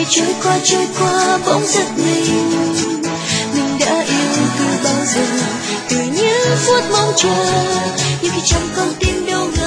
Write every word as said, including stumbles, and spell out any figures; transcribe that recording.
trôi qua trôi qua bỗng giật mình, mình đã yêu từ bao giờ, từ những phút mong chờ, nhưng khi chẳng còn tin đâu